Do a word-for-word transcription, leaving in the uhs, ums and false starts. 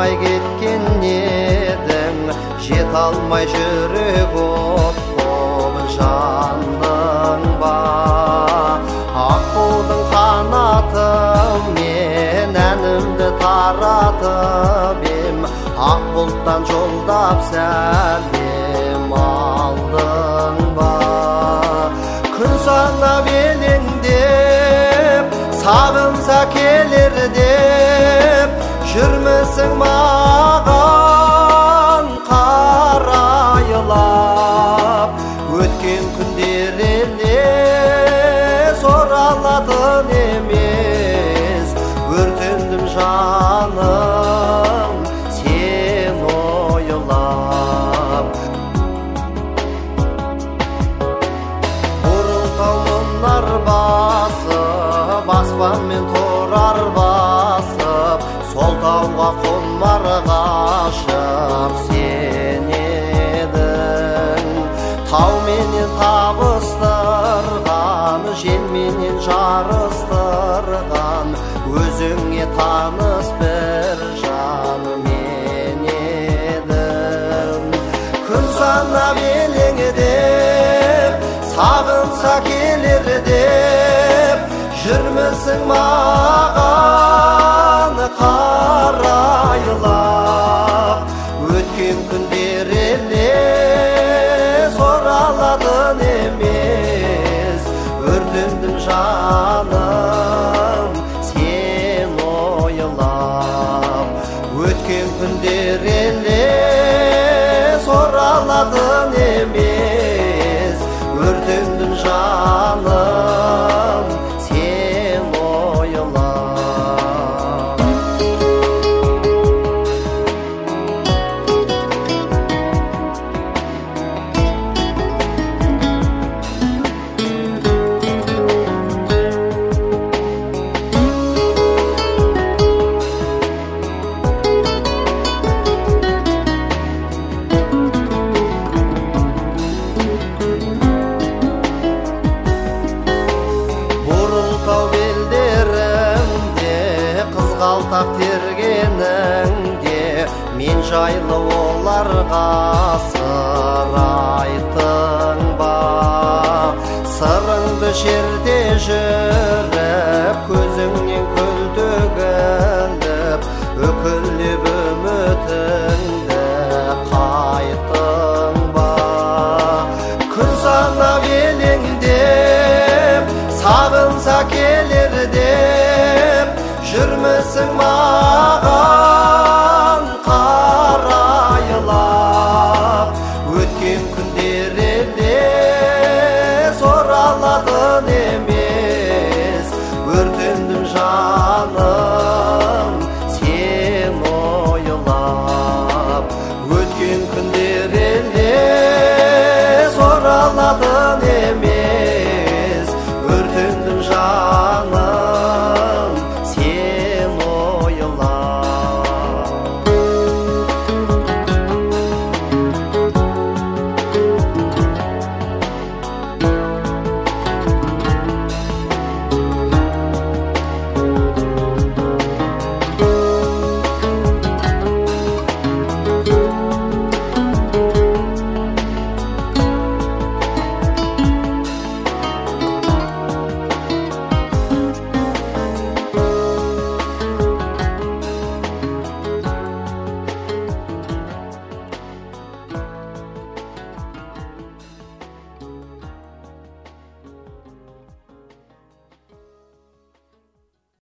алмай кеткен едің, жет алмай жүрек от болып жандың ба? Аққудың қанаты мен әнімді таратып ем, ақ бұлттан жолдап сәлем алдың ба? Күн санап елеңдеп, сағынса келер деп, жүрмісің маған қарайлап? Өткен күндер елес оралатын емес, өртендім жаным сен ойлап. Бұрылтау мұнар басып, аспанмен тұрар басып, сол тауға қонар ғашық сен едің. Тауменен табыстырған, желменен жарыстырған, өзіңе таныс бір жан мен едім. Күн санап елеңдеп, сағынса келер деп, жүрмісің маған қарайлап? Өткен күндер елес оралатын емес, өртендім жаным сен ойлап. Өткен күндер елес оралатын емес, өртендім жаным сен ойлап. Қызғалдақ тергеніңде, мен жайлы оларға сыр айттың ба? Сырыңды жерде жүріп, көзіңнен көл төгіліп, өкіліп үмітіңді қайттың ба? Күн санап елеңдеп, сағынса келер деп, жүрмісің маған